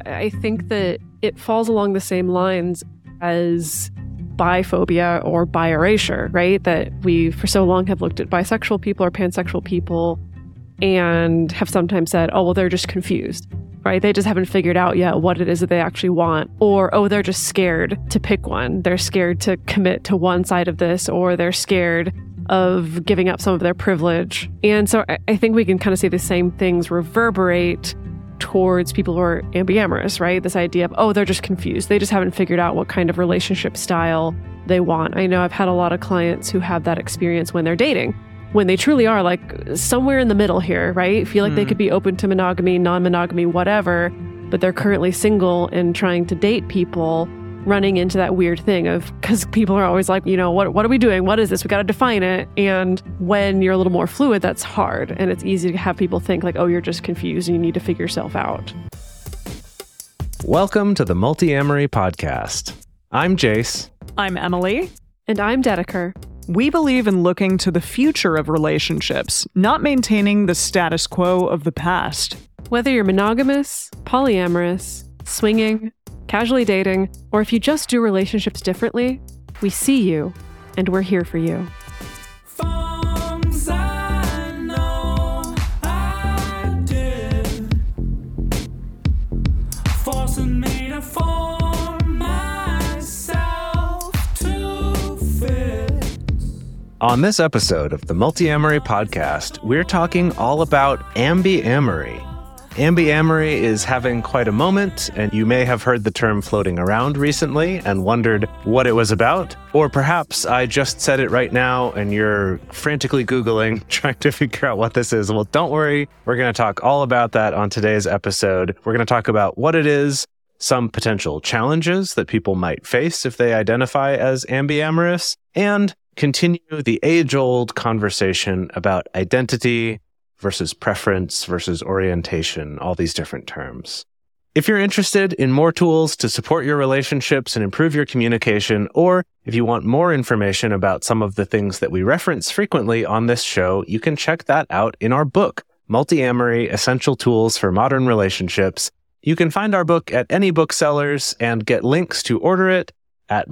I think that it falls along the same lines as biphobia or bi-erasure, right? That we for so long have looked at bisexual people or pansexual people and have sometimes said, oh, well, they're just confused, right? They just haven't figured out yet what it is that they actually want. Or, oh, they're just scared to pick one. They're scared to commit to one side of this, or they're scared of giving up some of their privilege. And so I think we can kind of see the same things reverberate towards people who are ambiamorous, right? This idea of, oh, they're just confused. They just haven't figured out what kind of relationship style they want. I know I've had a lot of clients who have that experience when they're dating, when they truly are like somewhere in the middle here, right? Feel like they could be open to monogamy, non-monogamy, whatever, but they're currently single and trying to date people, running into that weird thing of, because people are always like, what are we doing? What is this? We got to define it. And when you're a little more fluid, that's hard. And it's easy to have people think like, oh, you're just confused and you need to figure yourself out. Welcome to the Multi-Amory Podcast. I'm Jace. I'm Emily. And I'm Dedeker. We believe in looking to the future of relationships, not maintaining the status quo of the past. Whether you're monogamous, polyamorous, swinging, casually dating, or if you just do relationships differently, we see you and we're here for you. On this episode of the Multi-Amory Podcast, we're talking all about ambyamory. Ambyamory is having quite a moment, and you may have heard the term floating around recently and wondered what it was about. Or perhaps I just said it right now and you're frantically Googling, trying to figure out what this is. Well, don't worry. We're going to talk all about that on today's episode. We're going to talk about what it is, some potential challenges that people might face if they identify as ambiamorous, and continue the age-old conversation about identity versus preference versus orientation, all these different terms. If you're interested in more tools to support your relationships and improve your communication, or if you want more information about some of the things that we reference frequently on this show, you can check that out in our book, Multi-Amory: Essential Tools for Modern Relationships. You can find our book at any booksellers and get links to order it at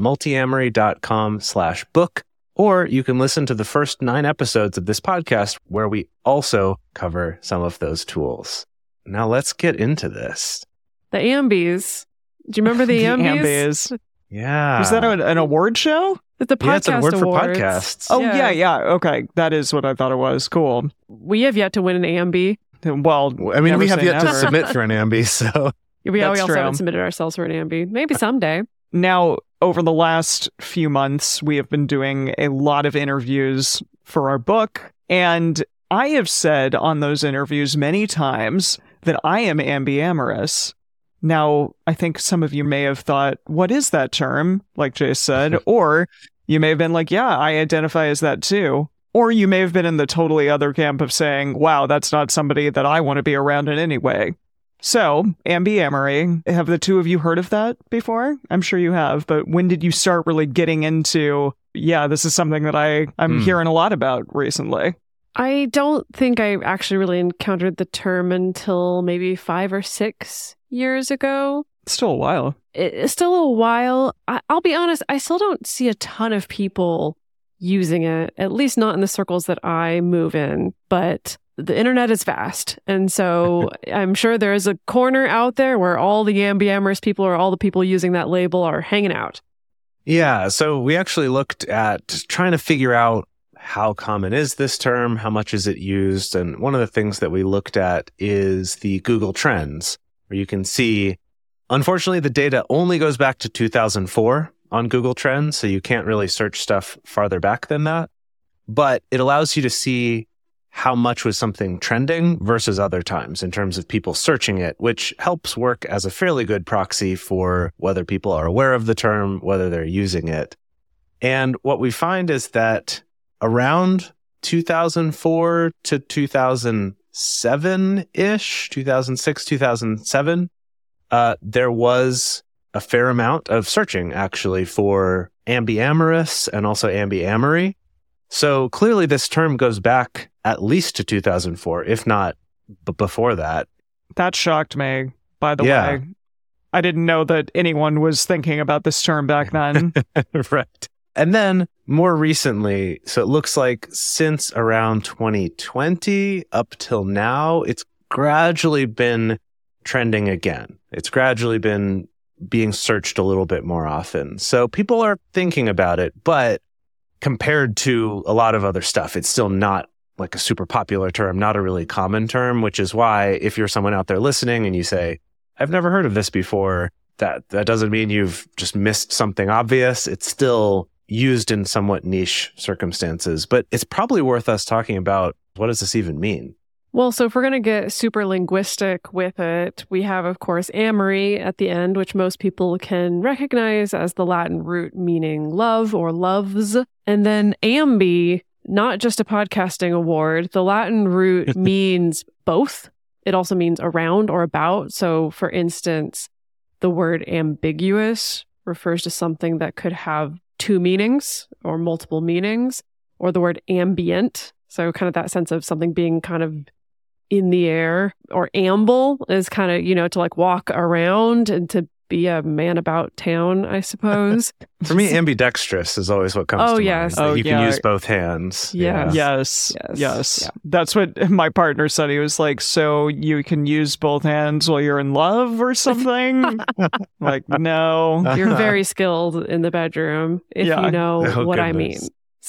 multiamory.com/book. Or you can listen to the first 9 episodes of this podcast where we also cover some of those tools. Now let's get into this. The Ambies. Do you remember the Ambies? Ambies. Yeah. Was that an award show? It's a podcast it's an award awards. for podcasts. Oh, yeah. Okay. That is what I thought it was. Cool. We have yet to win an Ambie. Well, I mean, we have say yet never. to submit for an Ambie, so. We That's also true. haven't submitted ourselves for an Ambie. Maybe someday. Now, over the last few months, we have been doing a lot of interviews for our book, and I have said on those interviews many times that I am ambiamorous. Now, I think some of you may have thought, what is that term? Like Jace said, or you may have been like, yeah, I identify as that too. Or you may have been in the totally other camp of saying, wow, that's not somebody that I want to be around in any way. So, ambyamory, have the two of you heard of that before? I'm sure you have, but when did you start really getting into, yeah, this is something that I'm hearing a lot about recently? I don't think I actually really encountered the term until maybe 5 or 6 years ago. Still a while. It's still a while. I'll be honest, I still don't see a ton of people using it, at least not in the circles that I move in, but the internet is vast. And so I'm sure there is a corner out there where all the ambiamorous people or all the people using that label are hanging out. Yeah, so we actually looked at trying to figure out how common is this term, how much is it used, and one of the things that we looked at is the Google Trends, where you can see, unfortunately, the data only goes back to 2004 on Google Trends, so you can't really search stuff farther back than that, but it allows you to see how much was something trending versus other times in terms of people searching it, which helps work as a fairly good proxy for whether people are aware of the term, whether they're using it. And what we find is that around 2004 to 2007-ish, 2006, 2007, there was a fair amount of searching actually for ambiamorous and also ambyamory. So clearly this term goes back at least to 2004, if not before that. That shocked me, by the way. I didn't know that anyone was thinking about this term back then. Right. And then more recently, so it looks like since around 2020 up till now, it's gradually been trending again. It's gradually been being searched a little bit more often. So people are thinking about it, but compared to a lot of other stuff, it's still not like a super popular term, not a really common term, which is why if you're someone out there listening and you say, I've never heard of this before, that doesn't mean you've just missed something obvious. It's still used in somewhat niche circumstances, but it's probably worth us talking about what does this even mean? Well, so if we're going to get super linguistic with it, we have, of course, amory at the end, which most people can recognize as the Latin root meaning love or loves. And then ambi, not just a podcasting award. The Latin root means both. It also means around or about. So, for instance, the word ambiguous refers to something that could have two meanings or multiple meanings, or the word ambient. So kind of that sense of something being kind of in the air, or amble is kind of, to like walk around and to be a man about town, I suppose. For me, ambidextrous is always what comes to yes. mind. You can use both hands. Yes. Yes. Yeah. That's what my partner said. He was like, so you can use both hands while you're in love or something? Like, no. You're very skilled in the bedroom, if you know what I mean.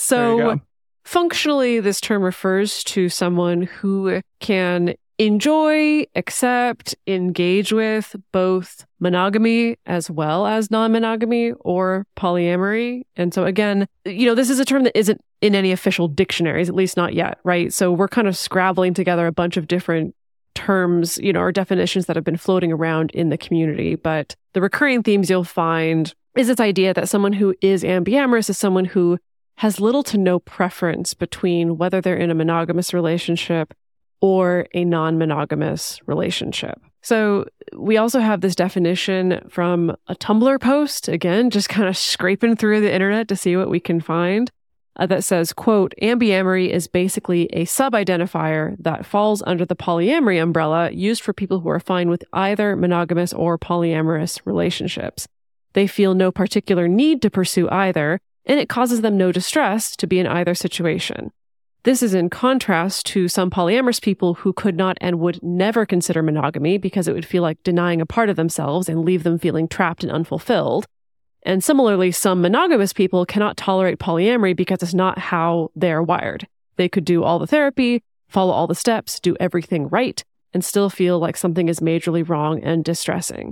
So functionally, this term refers to someone who can enjoy, accept, engage with both monogamy as well as non-monogamy or polyamory. And so again, this is a term that isn't in any official dictionaries, at least not yet, right? So we're kind of scrabbling together a bunch of different terms, or definitions that have been floating around in the community. But the recurring themes you'll find is this idea that someone who is ambiamorous is someone who has little to no preference between whether they're in a monogamous relationship or a non-monogamous relationship. So we also have this definition from a Tumblr post, again, just kind of scraping through the internet to see what we can find, that says, quote, ambiamory is basically a sub-identifier that falls under the polyamory umbrella used for people who are fine with either monogamous or polyamorous relationships. They feel no particular need to pursue either, and it causes them no distress to be in either situation. This is in contrast to some polyamorous people who could not and would never consider monogamy because it would feel like denying a part of themselves and leave them feeling trapped and unfulfilled. And similarly, some monogamous people cannot tolerate polyamory because it's not how they're wired. They could do all the therapy, follow all the steps, do everything right, and still feel like something is majorly wrong and distressing.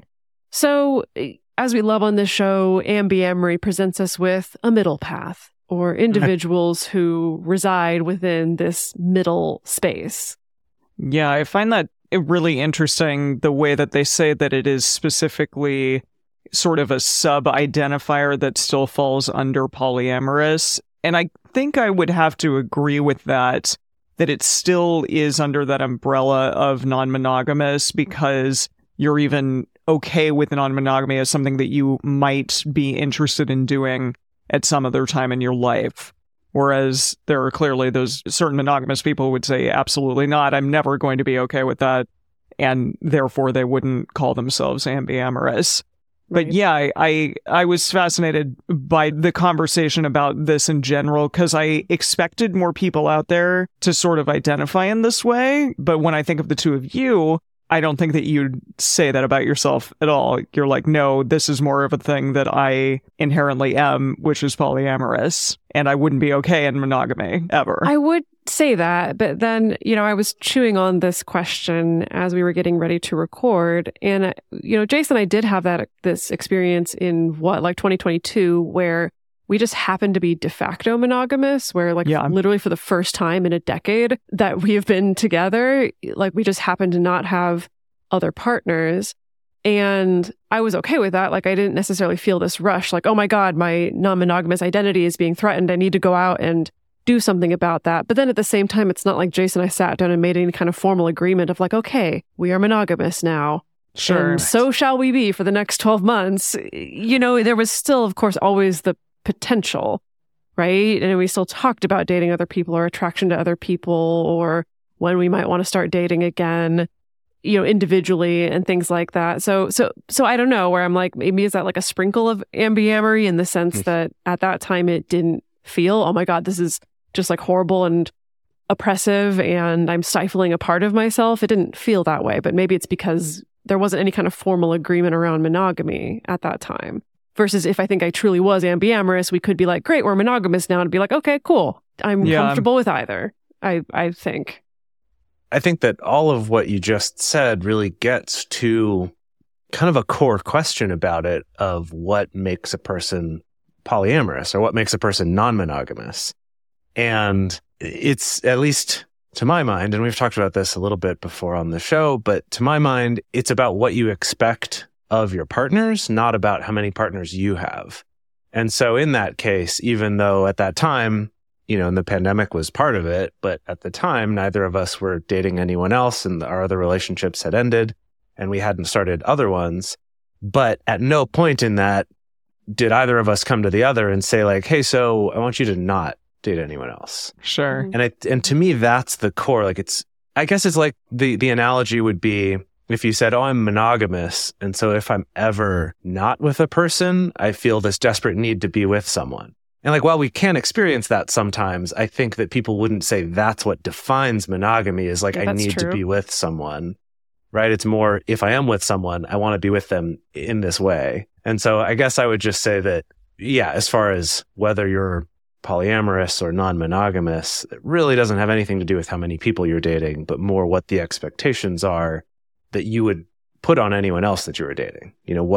So, as we love on this show, ambiamory presents us with a middle path, or individuals who reside within this middle space. Yeah, I find that really interesting, the way that they say that it is specifically sort of a sub-identifier that still falls under polyamorous. And I think I would have to agree with that it still is under that umbrella of non-monogamous, because you're even okay with non-monogamy as something that you might be interested in doing at some other time in your life. Whereas there are clearly those certain monogamous people who would say, absolutely not, I'm never going to be okay with that. And therefore they wouldn't call themselves ambiamorous. Right. But yeah, I was fascinated by the conversation about this in general, because I expected more people out there to sort of identify in this way. But when I think of the two of you, I don't think that you'd say that about yourself at all. You're like, no, this is more of a thing that I inherently am, which is polyamorous, and I wouldn't be okay in monogamy ever. I would say that, but then, I was chewing on this question as we were getting ready to record, and, Jason and I did have this experience in 2022, where we just happened to be de facto monogamous, where literally for the first time in a decade that we have been together, we just happened to not have other partners. And I was okay with that. I didn't necessarily feel this rush, oh my God, my non-monogamous identity is being threatened. I need to go out and do something about that. But then at the same time, it's not like Jason and I sat down and made any kind of formal agreement of okay, we are monogamous now. Sure. And so shall we be for the next 12 months. There was still, of course, always the potential, right? And we still talked about dating other people or attraction to other people, or when we might want to start dating again. individually and things like that. So I don't know, where I'm like, maybe is that like a sprinkle of ambyamory in the sense that at that time it didn't feel, oh my God, this is just like horrible and oppressive and I'm stifling a part of myself. It didn't feel that way, but maybe it's because there wasn't any kind of formal agreement around monogamy at that time. Versus if I think I truly was ambiamorous, we could be like, great, we're monogamous now, and be like, okay, cool. I'm comfortable with either, I think. I think that all of what you just said really gets to kind of a core question about it of what makes a person polyamorous or what makes a person non-monogamous. And it's, at least to my mind, and we've talked about this a little bit before on the show, but to my mind, it's about what you expect of your partners, not about how many partners you have. And so in that case, even though at that time, and the pandemic was part of it, but at the time, neither of us were dating anyone else and our other relationships had ended and we hadn't started other ones. But at no point in that did either of us come to the other and say like, hey, so I want you to not date anyone else. Sure. And to me, that's the core. Like I guess it's like the analogy would be if you said, oh, I'm monogamous. And so if I'm ever not with a person, I feel this desperate need to be with someone. And like, while we can experience that sometimes, I think that people wouldn't say that's what defines monogamy is like, I need to be with someone, right? It's more, if I am with someone, I want to be with them in this way. And so I guess I would just say that, yeah, as far as whether you're polyamorous or non-monogamous, it really doesn't have anything to do with how many people you're dating, but more what the expectations are that you would put on anyone else that you were dating.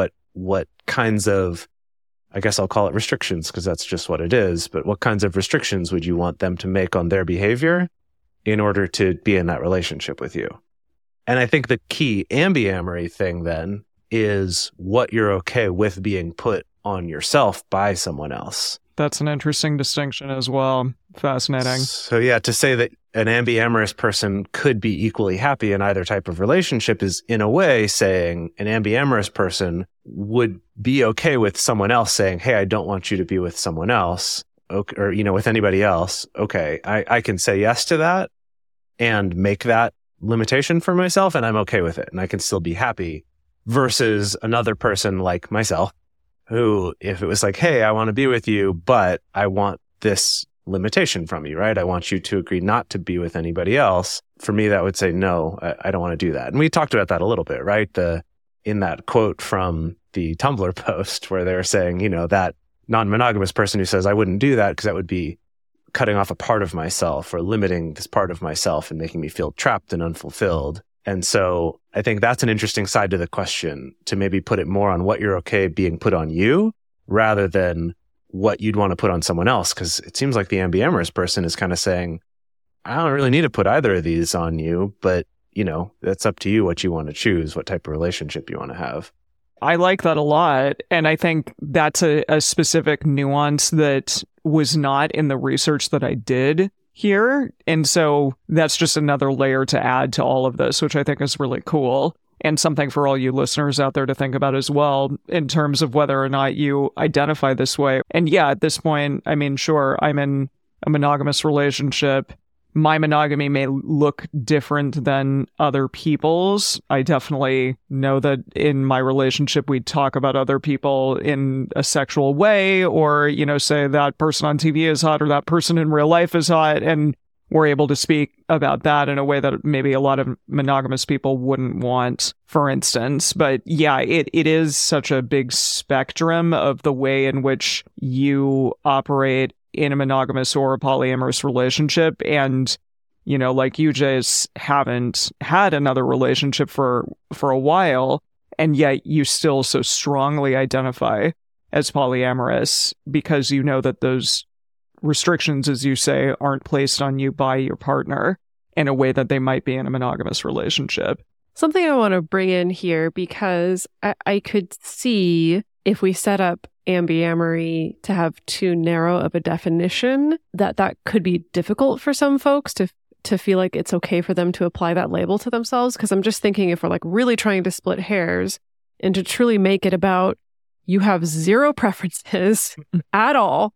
What kinds of, I guess I'll call it restrictions because that's just what it is, but what kinds of restrictions would you want them to make on their behavior in order to be in that relationship with you? And I think the key ambyamory thing then is what you're okay with being put on yourself by someone else. That's an interesting distinction as well. Fascinating. So yeah, to say that an ambiamorous person could be equally happy in either type of relationship is in a way saying an ambiamorous person would be okay with someone else saying, hey, I don't want you to be with someone else, or with anybody else. Okay, I can say yes to that and make that limitation for myself, and I'm okay with it, and I can still be happy. Versus another person like myself, who, if it was like, hey, I want to be with you, but I want this limitation from you, right? I want you to agree not to be with anybody else. For me, that would say, no, I don't want to do that. And we talked about that a little bit, right? In that quote from the Tumblr post where they're saying, that non-monogamous person who says, I wouldn't do that because that would be cutting off a part of myself or limiting this part of myself and making me feel trapped and unfulfilled. And so I think that's an interesting side to the question, to maybe put it more on what you're okay being put on you rather than what you'd want to put on someone else. Because it seems like the ambiamorous person is kind of saying, I don't really need to put either of these on you, but, that's up to you what you want to choose, what type of relationship you want to have. I like that a lot. And I think that's a specific nuance that was not in the research that I did here. And so that's just another layer to add to all of this, which I think is really cool and something for all you listeners out there to think about as well in terms of whether or not you identify this way. And yeah, at this point, I mean, sure, I'm in a monogamous relationship. My monogamy may look different than other people's. I definitely know that in my relationship, we talk about other people in a sexual way, or, say that person on TV is hot or that person in real life is hot. And we're able to speak about that in a way that maybe a lot of monogamous people wouldn't want, for instance. But yeah, it is such a big spectrum of the way in which you operate in a monogamous or a polyamorous relationship. And, like you just haven't had another relationship for a while, and yet you still so strongly identify as polyamorous because you know that those restrictions, as you say, aren't placed on you by your partner in a way that they might be in a monogamous relationship. Something I want to bring in here, because I could see if we set up ambyamory to have too narrow of a definition, that could be difficult for some folks to feel like it's okay for them to apply that label to themselves. Because I'm just thinking, if we're like really trying to split hairs and to truly make it about you have zero preferences at all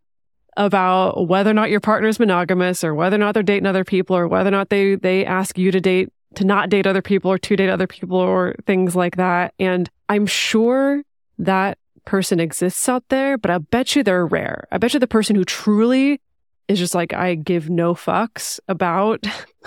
about whether or not your partner is monogamous or whether or not they're dating other people or whether or not they ask you to date to not date other people or to date other people or things like that. And I'm sure that person exists out there, but I bet you they're rare. I bet you the person who truly is just like, I give no fucks about,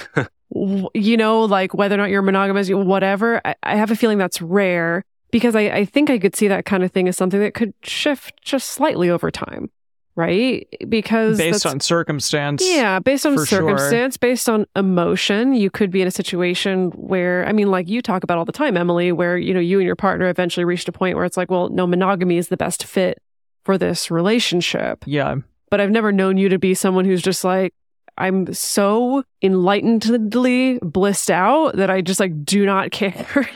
like whether or not you're monogamous, whatever. I have a feeling that's rare, because I think I could see that kind of thing as something that could shift just slightly over time. Right? Because based on circumstance. Yeah, based on circumstance, sure. Based on emotion, you could be in a situation where, I mean, like you talk about all the time, Emily, where, you and your partner eventually reached a point where it's like, well, no, monogamy is the best fit for this relationship. Yeah. But I've never known you to be someone who's just like, I'm so enlightenedly blissed out that I just like do not care.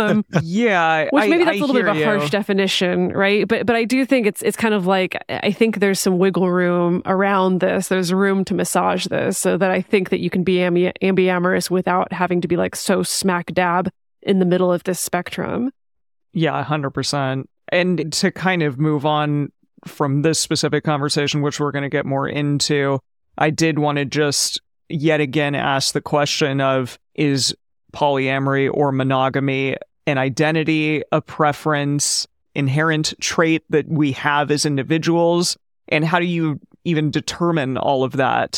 Yeah, which maybe that's a little bit of a harsh definition, right? But I do think it's kind of like, I think there's some wiggle room around this. There's room to massage this, so that I think that you can be ambiamorous without having to be like so smack dab in the middle of this spectrum. Yeah, 100%. And to kind of move on from this specific conversation, which we're going to get more into, I did want to just yet again ask the question of, is polyamory or monogamy an identity, a preference, inherent trait that we have as individuals? And how do you even determine all of that?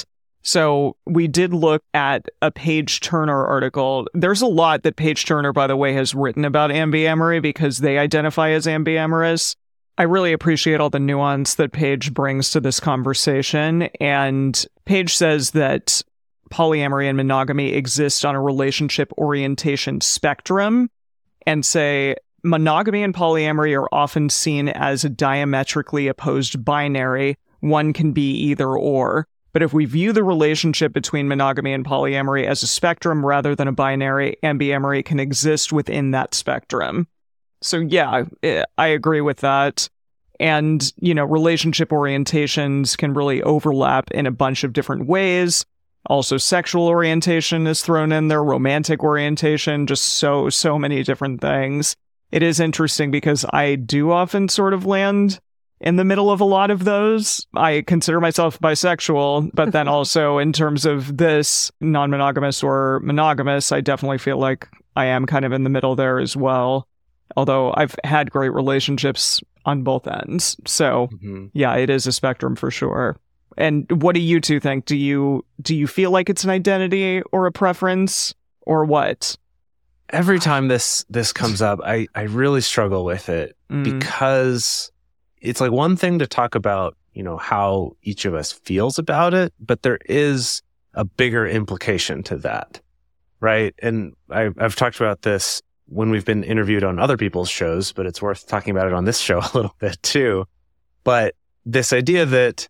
So we did look at a Page Turner article. There's a lot that Page Turner, by the way, has written about ambyamory because they identify as ambiamorous. I really appreciate all the nuance that Page brings to this conversation. And Page says that polyamory and monogamy exist on a relationship orientation spectrum, and say monogamy and polyamory are often seen as a diametrically opposed binary. One can be either or. But if we view the relationship between monogamy and polyamory as a spectrum rather than a binary, ambyamory can exist within that spectrum. So yeah, I agree with that. And, relationship orientations can really overlap in a bunch of different ways. Also, sexual orientation is thrown in there, romantic orientation, just so many different things. It is interesting because I do often sort of land in the middle of a lot of those. I consider myself bisexual, but then also in terms of this, non-monogamous or monogamous, I definitely feel like I am kind of in the middle there as well. Although I've had great relationships on both ends. So yeah, it is a spectrum for sure. And what do you two think? Do you feel like it's an identity or a preference or what? Every time this comes up, I really struggle with it because it's like one thing to talk about, how each of us feels about it, but there is a bigger implication to that, right? And I've talked about this when we've been interviewed on other people's shows, but it's worth talking about it on this show a little bit too. But this idea that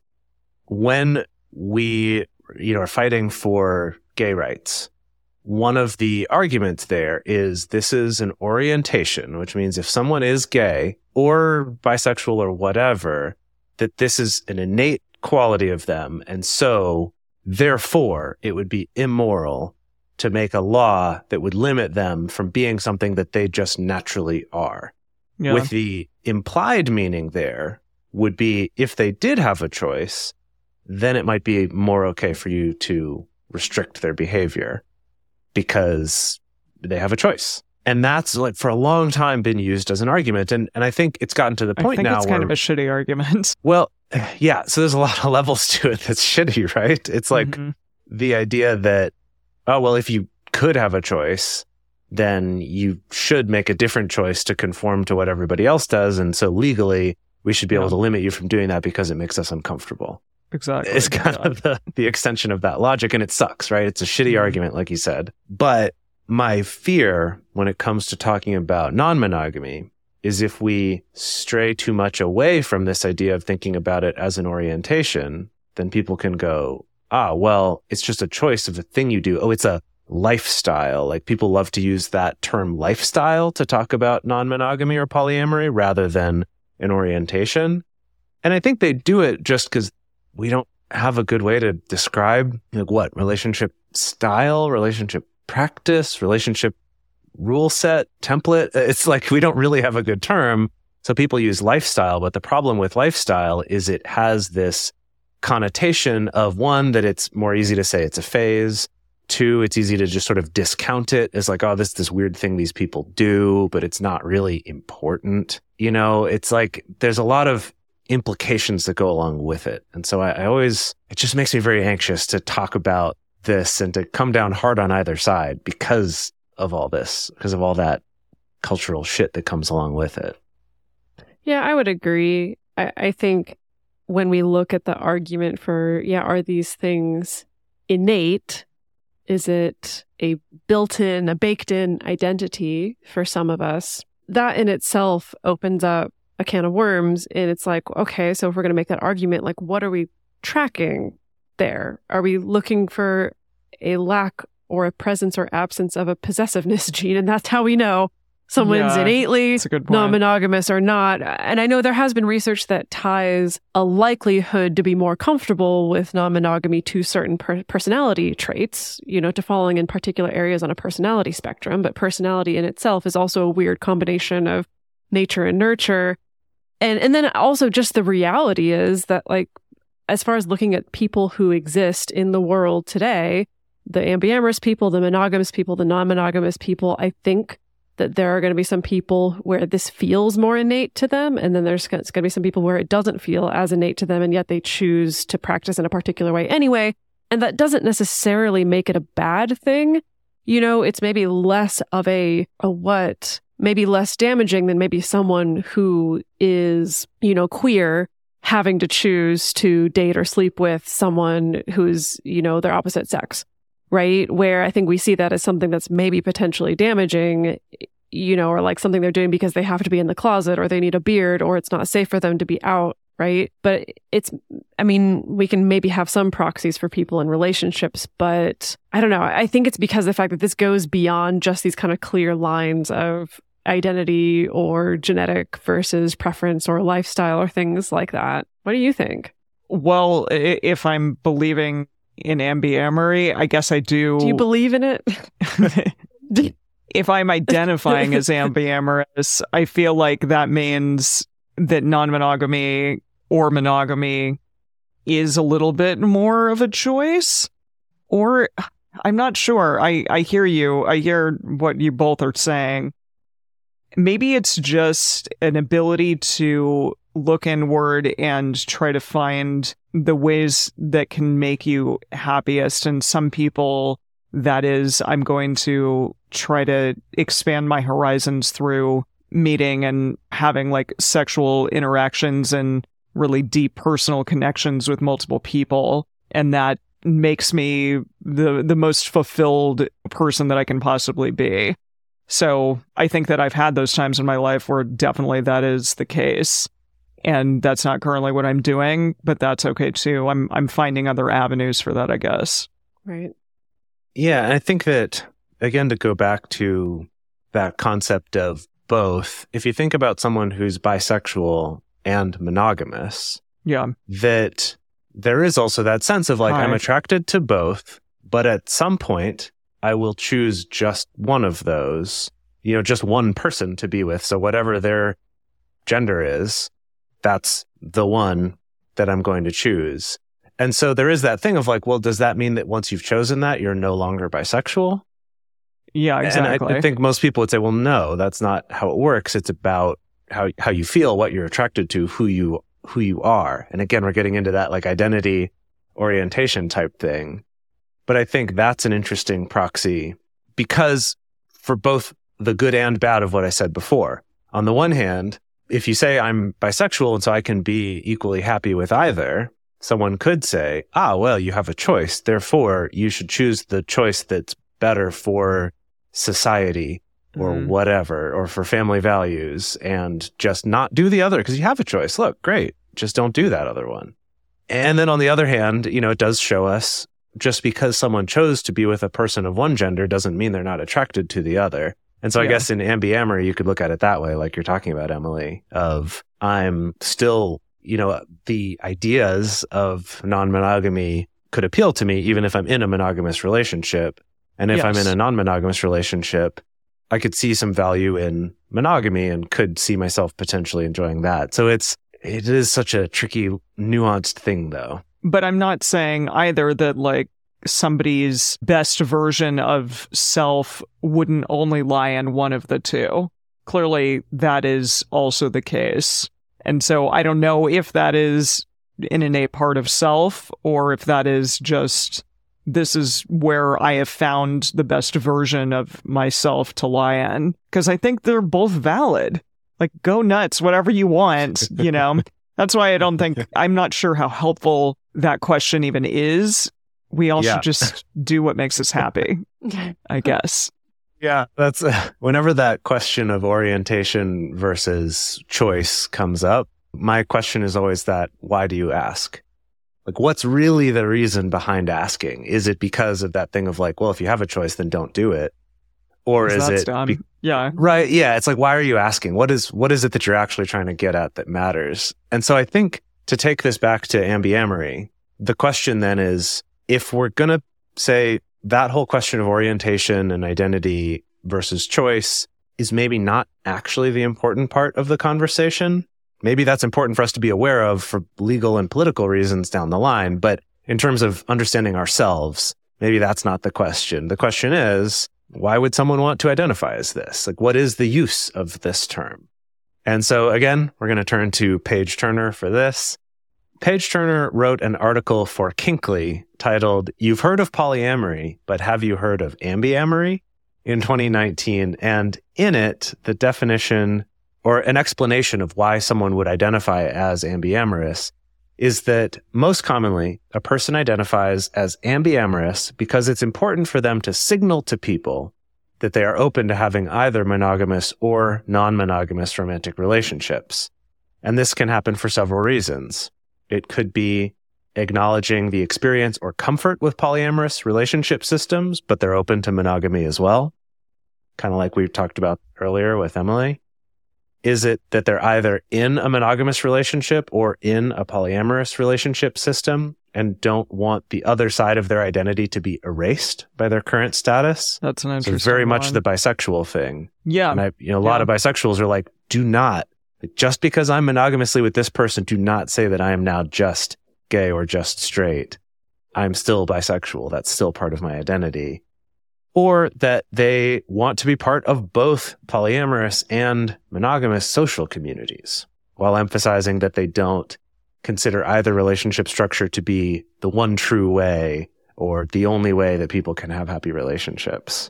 when we, are fighting for gay rights, one of the arguments there is this is an orientation, which means if someone is gay or bisexual or whatever, that this is an innate quality of them. And so, therefore, it would be immoral to make a law that would limit them from being something that they just naturally are. Yeah. With the implied meaning there would be if they did have a choice, then it might be more okay for you to restrict their behavior because they have a choice. And that's like for a long time been used as an argument. And I think it's gotten to the point now where it's kind of a shitty argument. Well, yeah. So there's a lot of levels to it that's shitty, right? It's like the idea that, oh, well, if you could have a choice, then you should make a different choice to conform to what everybody else does. And so legally, we should be able to limit you from doing that because it makes us uncomfortable. Exactly. It's kind of the extension of that logic, and it sucks, right? It's a shitty argument, like you said. But my fear when it comes to talking about non-monogamy is if we stray too much away from this idea of thinking about it as an orientation, then people can go, well, it's just a choice of a thing you do. Oh, it's a lifestyle. Like people love to use that term lifestyle to talk about non-monogamy or polyamory rather than an orientation. And I think they do it just because we don't have a good way to describe relationship style, relationship practice, relationship rule set, template. It's like we don't really have a good term. So people use lifestyle, but the problem with lifestyle is it has this connotation of one, that it's more easy to say it's a phase, Two, it's easy to just sort of discount it as like, oh, this weird thing these people do, but it's not really important. You know, it's like there's a lot of implications that go along with it. And so it just makes me very anxious to talk about this and to come down hard on either side because of all this, because of all that cultural shit that comes along with it. Yeah, I would agree. I think when we look at the argument for, are these things innate? Is it a built-in, a baked-in identity for some of us? That in itself opens up a can of worms. And it's like, okay, so if we're going to make that argument, like, what are we tracking there? Are we looking for a lack or a presence or absence of a possessiveness gene? And that's how we know someone's innately non-monogamous or not. And I know there has been research that ties a likelihood to be more comfortable with non-monogamy to certain personality traits, to falling in particular areas on a personality spectrum. But personality in itself is also a weird combination of nature and nurture. And then also just the reality is that, like, as far as looking at people who exist in the world today, the ambiamorous people, the monogamous people, the non-monogamous people, I think that there are going to be some people where this feels more innate to them. And then there's going to be some people where it doesn't feel as innate to them, and yet they choose to practice in a particular way anyway. And that doesn't necessarily make it a bad thing. It's maybe less of maybe less damaging than maybe someone who is, queer, having to choose to date or sleep with someone who's, their opposite sex. Right? Where I think we see that as something that's maybe potentially damaging, or like something they're doing because they have to be in the closet or they need a beard or it's not safe for them to be out. Right? But we can maybe have some proxies for people in relationships, but I don't know. I think it's because of the fact that this goes beyond just these kind of clear lines of identity or genetic versus preference or lifestyle or things like that. What do you think? Well, if I'm believing in ambyamory, I guess I do. Do you believe in it? If I'm identifying as ambiamorous, I feel like that means that non-monogamy or monogamy is a little bit more of a choice. Or I'm not sure. I hear you. I hear what you both are saying. Maybe it's just an ability to look inward and try to find the ways that can make you happiest. And some people, that is, I'm going to try to expand my horizons through meeting and having like sexual interactions and really deep personal connections with multiple people. And that makes me the most fulfilled person that I can possibly be. So I think that I've had those times in my life where definitely that is the case. And that's not currently what I'm doing, but that's okay too. I'm finding other avenues for that, I guess. Right. Yeah, and I think that, again, to go back to that concept of both, if you think about someone who's bisexual and monogamous, that there is also that sense of like, I'm attracted to both, but at some point I will choose just one of those, just one person to be with. So whatever their gender is, that's the one that I'm going to choose. And so there is that thing of like, well, does that mean that once you've chosen that, you're no longer bisexual? Yeah, exactly. And I think most people would say, well, no, that's not how it works. It's about how you feel, what you're attracted to, who you are. And again, we're getting into that like identity orientation type thing. But I think that's an interesting proxy because for both the good and bad of what I said before, on the one hand, if you say I'm bisexual and so I can be equally happy with either, someone could say, well, you have a choice. Therefore, you should choose the choice that's better for society or whatever, or for family values, and just not do the other because you have a choice. Look, great. Just don't do that other one. And then on the other hand, it does show us just because someone chose to be with a person of one gender doesn't mean they're not attracted to the other. And so I guess in ambyamory, you could look at it that way, like you're talking about, Emily, of I'm still, the ideas of non-monogamy could appeal to me even if I'm in a monogamous relationship. And if I'm in a non-monogamous relationship, I could see some value in monogamy and could see myself potentially enjoying that. So it is such a tricky, nuanced thing, though. But I'm not saying either that like somebody's best version of self wouldn't only lie in one of the two. Clearly, that is also the case. And so I don't know if that is an innate part of self or if that is just, this is where I have found the best version of myself to lie in. Because I think they're both valid. Like, go nuts, whatever you want, you know? That's why I don't think, I'm not sure how helpful that question even is. We all should just do what makes us happy, I guess. Yeah, that's whenever that question of orientation versus choice comes up, my question is always that, why do you ask? Like, what's really the reason behind asking? Is it because of that thing of like, well, if you have a choice, then don't do it? Or is it... Yeah. Right. Yeah. It's like, why are you asking? What is it that you're actually trying to get at that matters? And so I think to take this back to ambyamory, the question then is, if we're going to say that whole question of orientation and identity versus choice is maybe not actually the important part of the conversation, maybe that's important for us to be aware of for legal and political reasons down the line. But in terms of understanding ourselves, maybe that's not the question. The question is, why would someone want to identify as this? Like, what is the use of this term? And so again, we're going to turn to Paige Turner for this. Paige Turner wrote an article for Kinkly titled, "You've Heard of Polyamory, but Have You Heard of Ambyamory?" in 2019. And in it, the definition or an explanation of why someone would identify as ambiamorous is that most commonly, a person identifies as ambiamorous because it's important for them to signal to people that they are open to having either monogamous or non-monogamous romantic relationships. And this can happen for several reasons. It could be acknowledging the experience or comfort with polyamorous relationship systems, but they're open to monogamy as well, kind of like we talked about earlier with Emily. Is it that they're either in a monogamous relationship or in a polyamorous relationship system and don't want the other side of their identity to be erased by their current status? That's an interesting So it's very much one. the bisexual thing. Yeah. And a lot of bisexuals are like, do not, just because I'm monogamously with this person, do not say that I am now just gay or just straight. I'm still bisexual. That's still part of my identity. Or that they want to be part of both polyamorous and monogamous social communities, while emphasizing that they don't consider either relationship structure to be the one true way or the only way that people can have happy relationships.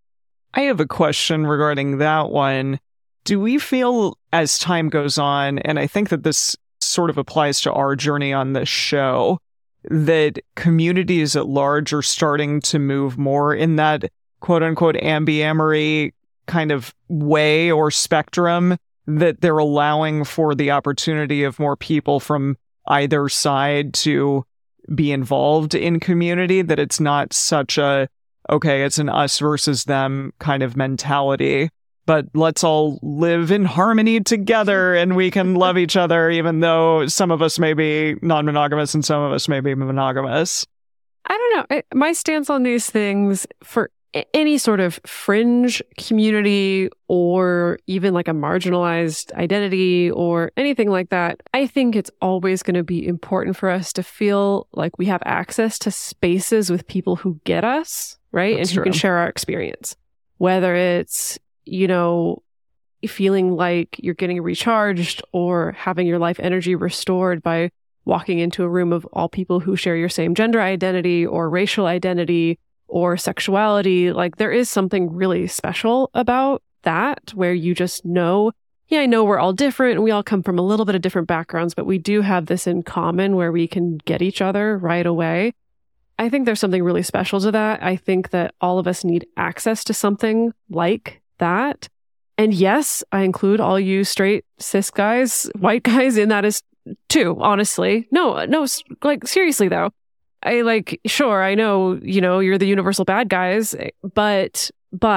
I have a question regarding that one. Do we feel as time goes on, and I think that this sort of applies to our journey on this show, that communities at large are starting to move more in that quote-unquote ambyamory kind of way or spectrum, that they're allowing for the opportunity of more people from either side to be involved in community, that it's not such a, okay, it's an us versus them kind of mentality, but let's all live in harmony together and we can love each other, even though some of us may be non-monogamous and some of us may be monogamous. I don't know. My stance on these things for any sort of fringe community or even like a marginalized identity or anything like that, I think it's always going to be important for us to feel like we have access to spaces with people who get us, right? That's and who true. can share our experience. Whether it's, you know, feeling like you're getting recharged or having your life energy restored by walking into a room of all people who share your same gender identity or racial identity or sexuality. Like, there is something really special about that, where you just know, yeah, I know we're all different and we all come from a little bit of different backgrounds, but we do have this in common where we can get each other right away. I think there's something really special to that. I think that all of us need access to something like that. And yes, I include all you straight cis guys, white guys in that as too, honestly. No, like, seriously though. I like, sure, I know, you know, you're the universal bad guys, but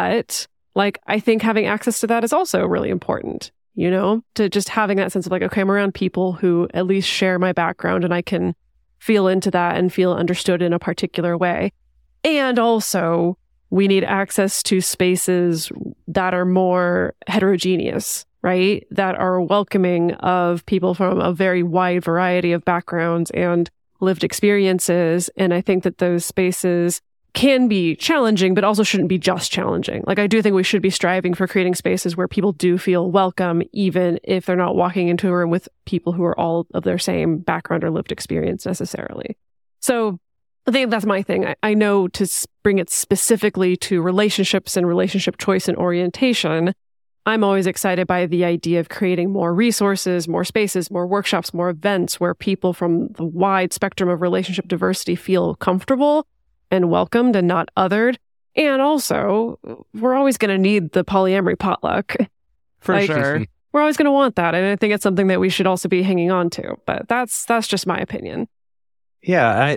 like, I think having access to that is also really important, you know, to just having that sense of like, okay, I'm around people who at least share my background and I can feel into that and feel understood in a particular way. And also, we need access to spaces that are more heterogeneous, right? That are welcoming of people from a very wide variety of backgrounds and lived experiences. And I think that those spaces can be challenging, but also shouldn't be just challenging. Like, I do think we should be striving for creating spaces where people do feel welcome, even if they're not walking into a room with people who are all of their same background or lived experience necessarily. So I think that's my thing. I know to bring it specifically to relationships and relationship choice and orientation, I'm always excited by the idea of creating more resources, more spaces, more workshops, more events where people from the wide spectrum of relationship diversity feel comfortable and welcomed and not othered. And also, we're always going to need the polyamory potluck. For sure. We're always going to want that. And I think it's something that we should also be hanging on to. But that's just my opinion. Yeah,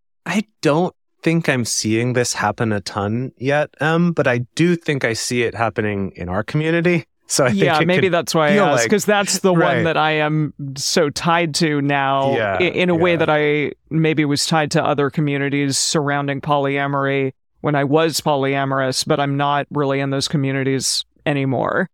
I don't think I'm seeing this happen a ton yet, but I do think I see it happening in our community. So I think maybe that's why I asked, because that's the one that I am so tied to now in a way that I maybe was tied to other communities surrounding polyamory when I was polyamorous, but I'm not really in those communities anymore.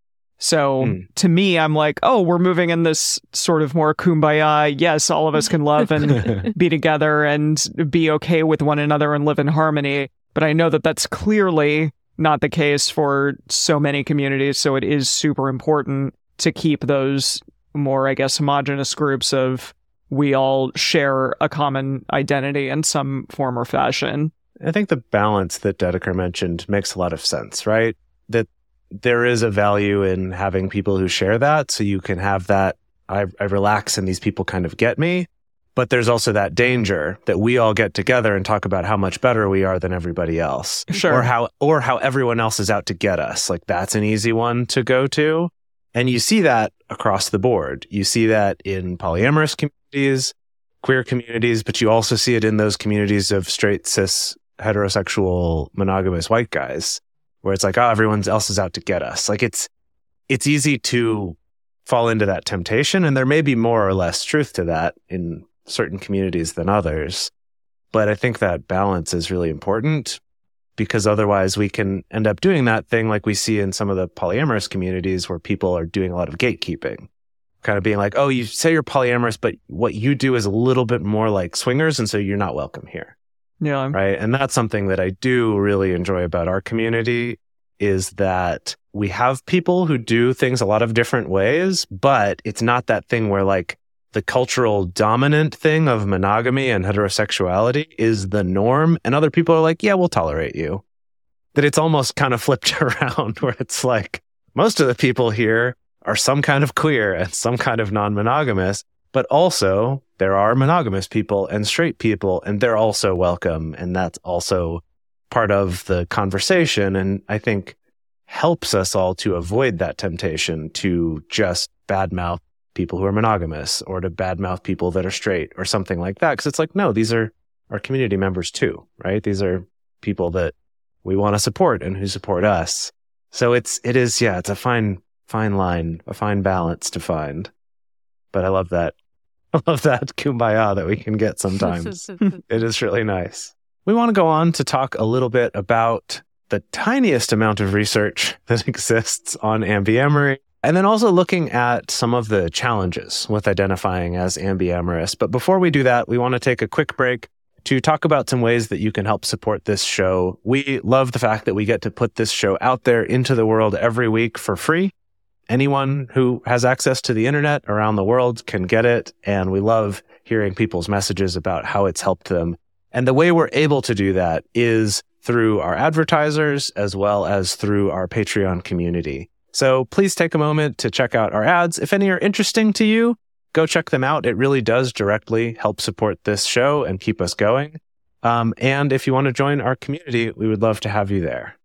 So to me, I'm like, oh, we're moving in this sort of more kumbaya. Yes, all of us can love and be together and be okay with one another and live in harmony. But I know that that's clearly not the case for so many communities. So it is super important to keep those more, I guess, homogenous groups of we all share a common identity in some form or fashion. I think the balance that Dedeker mentioned makes a lot of sense, right? That there is a value in having people who share that, so you can have that, I relax and these people kind of get me. But there's also that danger that we all get together and talk about how much better we are than everybody else. Sure. Or how everyone else is out to get us. Like, that's an easy one to go to. And you see that across the board. You see that in polyamorous communities, queer communities, but you also see it in those communities of straight, cis, heterosexual, monogamous white guys, where it's like, oh, everyone else is out to get us. Like, it's easy to fall into that temptation, and there may be more or less truth to that in certain communities than others. But I think that balance is really important, because otherwise we can end up doing that thing like we see in some of the polyamorous communities where people are doing a lot of gatekeeping, kind of being like, oh, you say you're polyamorous, but what you do is a little bit more like swingers, and so you're not welcome here. Yeah. Right. And that's something that I do really enjoy about our community, is that we have people who do things a lot of different ways, but it's not that thing where like the cultural dominant thing of monogamy and heterosexuality is the norm, and other people are like, yeah, we'll tolerate you. That it's almost kind of flipped around, where it's like most of the people here are some kind of queer and some kind of non-monogamous, but also there are monogamous people and straight people, and they're also welcome. And that's also part of the conversation. And I think helps us all to avoid that temptation to just badmouth people who are monogamous or to badmouth people that are straight or something like that. Because it's like, no, these are our community members too, right? These are people that we want to support and who support us. So it's a fine line, a fine balance to find. But I love that. I love that kumbaya that we can get sometimes. It is really nice. We want to go on to talk a little bit about the tiniest amount of research that exists on ambyamory, and then also looking at some of the challenges with identifying as ambiamorous. But before we do that, we want to take a quick break to talk about some ways that you can help support this show. We love the fact that we get to put this show out there into the world every week for free. Anyone who has access to the internet around the world can get it, and we love hearing people's messages about how it's helped them. And the way we're able to do that is through our advertisers as well as through our Patreon community. So please take a moment to check out our ads. If any are interesting to you, go check them out. It really does directly help support this show and keep us going. And if you want to join our community, we would love to have you there.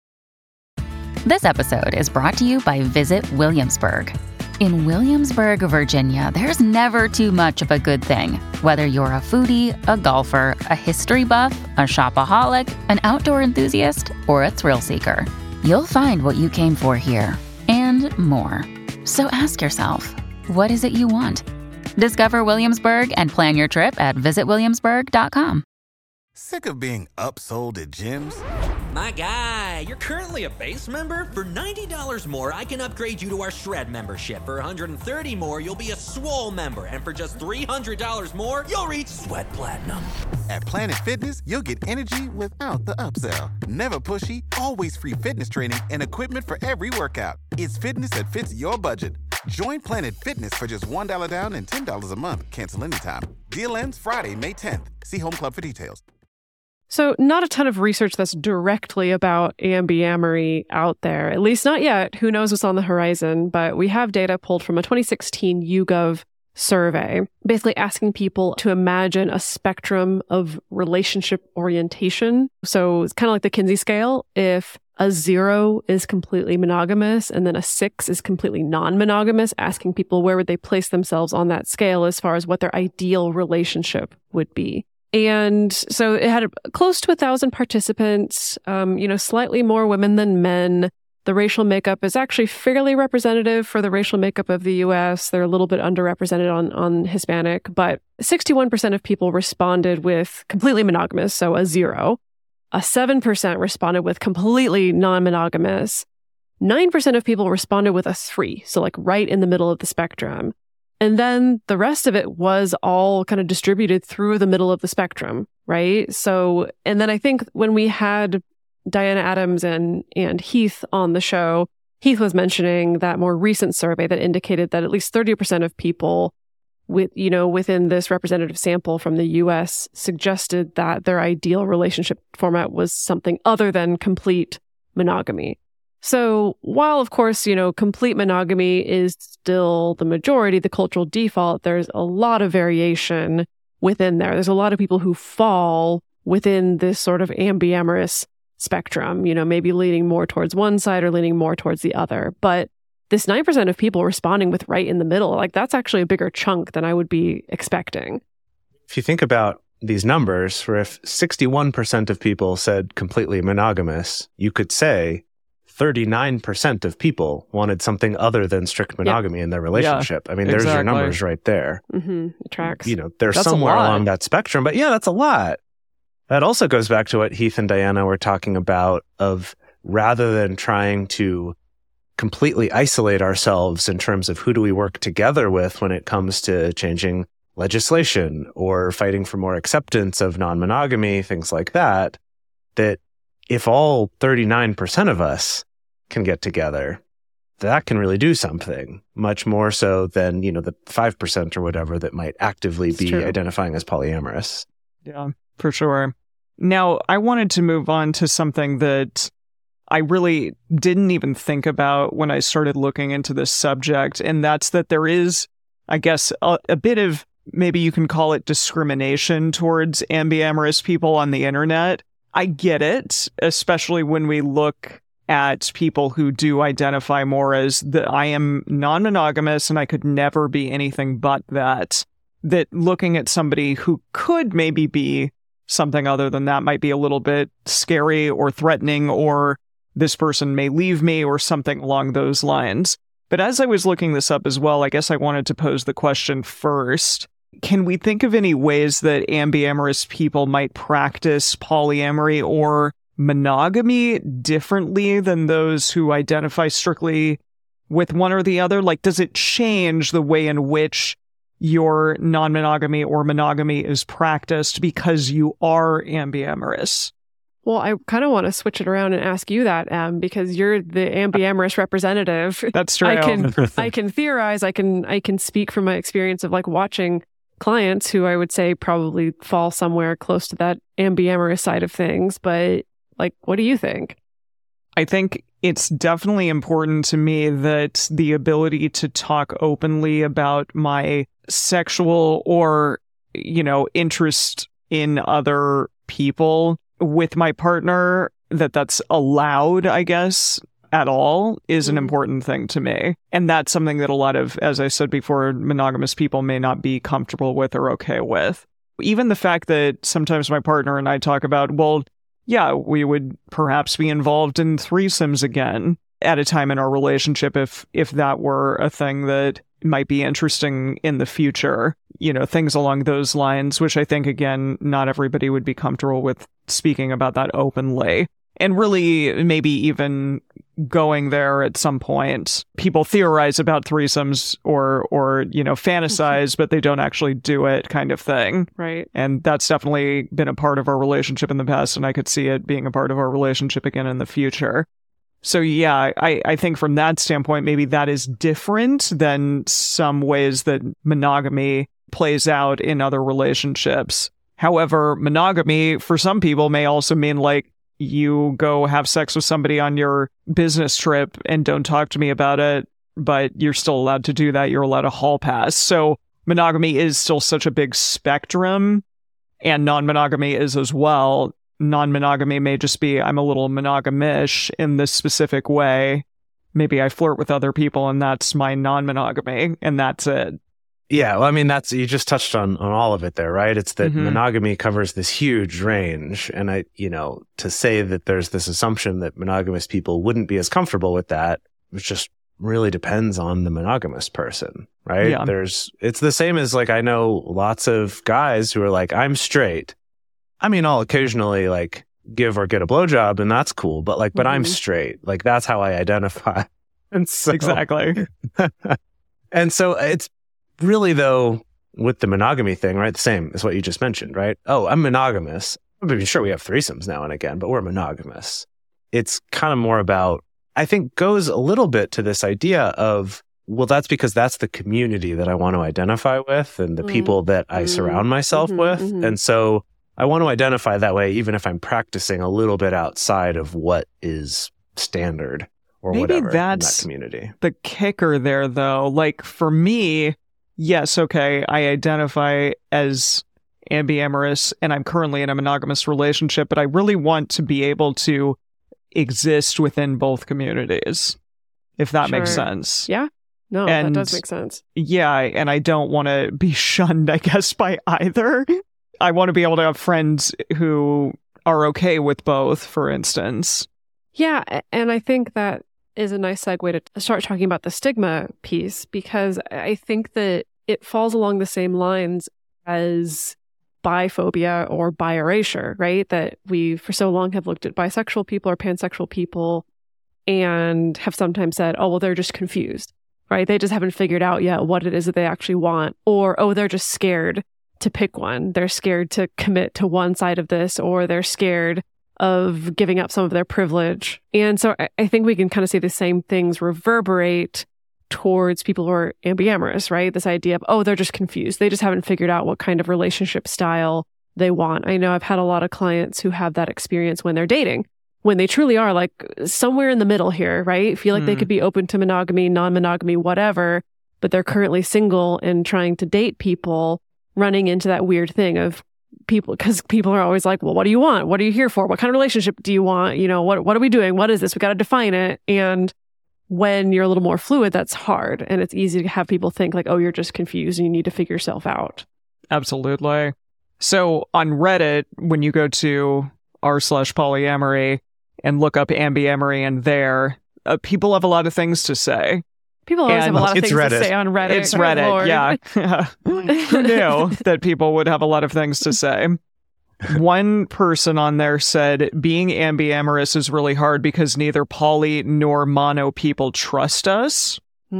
This episode is brought to you by Visit Williamsburg. In Williamsburg, Virginia, there's never too much of a good thing. Whether you're a foodie, a golfer, a history buff, a shopaholic, an outdoor enthusiast, or a thrill seeker, you'll find what you came for here and more. So ask yourself, what is it you want? Discover Williamsburg and plan your trip at visitwilliamsburg.com. Sick of being upsold at gyms? My guy, you're currently a base member? For $90 more, I can upgrade you to our Shred membership. For $130 more, you'll be a Swole member. And for just $300 more, you'll reach Sweat Platinum. At Planet Fitness, you'll get energy without the upsell. Never pushy, always free fitness training and equipment for every workout. It's fitness that fits your budget. Join Planet Fitness for just $1 down and $10 a month. Cancel anytime. Deal ends Friday, May 10th. See Home Club for details. So not a ton of research that's directly about ambyamory out there, at least not yet. Who knows what's on the horizon? But we have data pulled from a 2016 YouGov survey, basically asking people to imagine a spectrum of relationship orientation. So it's kind of like the Kinsey scale. If a 0 is completely monogamous and then a 6 is completely non-monogamous, asking people where would they place themselves on that scale as far as what their ideal relationship would be. And so it had close to 1,000 participants, slightly more women than men. The racial makeup is actually fairly representative for the racial makeup of the U.S. They're a little bit underrepresented on Hispanic, but 61% of people responded with completely monogamous, so a 0. A 7% responded with completely non-monogamous. 9% of people responded with a 3, so like right in the middle of the spectrum. And then the rest of it was all kind of distributed through the middle of the spectrum, right? So, and then I think when we had Diana Adams and Heath on the show, Heath was mentioning that more recent survey that indicated that at least 30% of people within this representative sample from the US suggested that their ideal relationship format was something other than complete monogamy. So while, of course, complete monogamy is still the majority, the cultural default, there's a lot of variation within there. There's a lot of people who fall within this sort of ambiamorous spectrum, maybe leaning more towards one side or leaning more towards the other. But this 9% of people responding with right in the middle, like that's actually a bigger chunk than I would be expecting. If you think about these numbers, for if 61% of people said completely monogamous, you could say 39% of people wanted something other than strict monogamy in their relationship. I mean, there's your numbers right there. Mm-hmm. It tracks. They're somewhere along that spectrum, but yeah, that's a lot. That also goes back to what Heath and Diana were talking about of rather than trying to completely isolate ourselves in terms of who do we work together with when it comes to changing legislation or fighting for more acceptance of non-monogamy, things like that, that if all 39% of us can get together, that can really do something, much more so than, the 5% or whatever that might actively be identifying as polyamorous. Yeah, for sure. Now, I wanted to move on to something that I really didn't even think about when I started looking into this subject, and that's that there is, I guess, a bit of, maybe you can call it discrimination towards ambiamorous people on the internet. I get it, especially when we look at people who do identify more as I am non-monogamous and I could never be anything but that. That looking at somebody who could maybe be something other than that might be a little bit scary or threatening, or this person may leave me or something along those lines. But as I was looking this up as well, I guess I wanted to pose the question first. Can we think of any ways that ambiamorous people might practice polyamory or monogamy differently than those who identify strictly with one or the other? Like, does it change the way in which your non-monogamy or monogamy is practiced because you are ambiamorous? Well, I kind of want to switch it around and ask you that, because you're the ambiamorous representative. That's true. I can theorize. I can speak from my experience of like watching clients who I would say probably fall somewhere close to that ambiamorous side of things. But like, what do you think? I think it's definitely important to me that the ability to talk openly about my sexual or, interest in other people with my partner, that's allowed, I guess, at all, is an important thing to me. And that's something that a lot of, as I said before, monogamous people may not be comfortable with or okay with. Even the fact that sometimes my partner and I talk about, well, yeah, we would perhaps be involved in threesomes again at a time in our relationship if that were a thing that might be interesting in the future, things along those lines, which I think, again, not everybody would be comfortable with speaking about that openly. And really, maybe even going there at some point, people theorize about threesomes or fantasize, but they don't actually do it kind of thing. Right. And that's definitely been a part of our relationship in the past, and I could see it being a part of our relationship again in the future. So yeah, I think from that standpoint, maybe that is different than some ways that monogamy plays out in other relationships. However, monogamy for some people may also mean like you go have sex with somebody on your business trip and don't talk to me about it, but you're still allowed to do that. You're allowed a hall pass. So monogamy is still such a big spectrum, and non-monogamy is as well. Non-monogamy may just be I'm a little monogamish in this specific way. Maybe I flirt with other people and that's my non-monogamy, and that's it. Yeah, well, I mean, you just touched on all of it there, right? It's that monogamy covers this huge range. And to say that there's this assumption that monogamous people wouldn't be as comfortable with that, it just really depends on the monogamous person, right? Yeah. It's the same as like, I know lots of guys who are like, I'm straight. I mean, I'll occasionally like give or get a blowjob and that's cool, but I'm straight. Like that's how I identify. And so, exactly. And so it's really, though, with the monogamy thing, right? The same as what you just mentioned, right? Oh, I'm monogamous. I mean, sure, we have threesomes now and again, but we're monogamous. It's kind of more about, I think, goes a little bit to this idea of, well, that's because that's the community that I want to identify with and the people that I surround myself with. And so I want to identify that way, even if I'm practicing a little bit outside of what is standard or maybe whatever that's in that community. The kicker there, though, like for me, yes, okay, I identify as ambiamorous and I'm currently in a monogamous relationship, but I really want to be able to exist within both communities, if that makes sense. Yeah. No, that does make sense. Yeah, and I don't want to be shunned, I guess, by either. I want to be able to have friends who are okay with both, for instance. Yeah, and I think that is a nice segue to start talking about the stigma piece, because I think that it falls along the same lines as biphobia or bi erasure, right? That we for so long have looked at bisexual people or pansexual people and have sometimes said, oh, well, they're just confused, right? They just haven't figured out yet what it is that they actually want. Or, oh, they're just scared to pick one. They're scared to commit to one side of this, or they're scared of giving up some of their privilege. And so I think we can kind of see the same things reverberate towards people who are ambiamorous, right? This idea of, oh, they're just confused. They just haven't figured out what kind of relationship style they want. I know I've had a lot of clients who have that experience when they're dating, when they truly are like somewhere in the middle here, right? Feel like they could be open to monogamy, non-monogamy, whatever, but they're currently single and trying to date people, running into that weird thing of people, because people are always like, well, what do you want? What are you here for? What kind of relationship do you want? You know, what are we doing? What is this? We got to define it. And when you're a little more fluid, that's hard. And it's easy to have people think like, oh, you're just confused and you need to figure yourself out. Absolutely. So on Reddit, when you go to r/polyamory and look up ambiamory and there, people have a lot of things to say. People always have a lot of things Reddit. to say on Reddit. It's Reddit, Lord. yeah. Who knew that people would have a lot of things to say? One person on there said, being ambiamorous is really hard because neither poly nor mono people trust us.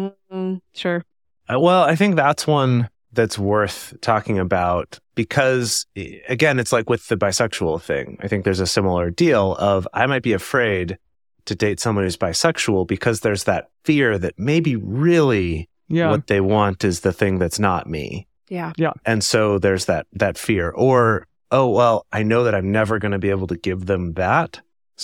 Sure. Well, I think that's one that's worth talking about because, again, it's like with the bisexual thing. I think there's a similar deal of I might be afraid to date someone who's bisexual because there's that fear that maybe really what they want is the thing that's not me. Yeah. And so there's that fear. Or, oh, well, I know that I'm never going to be able to give them that.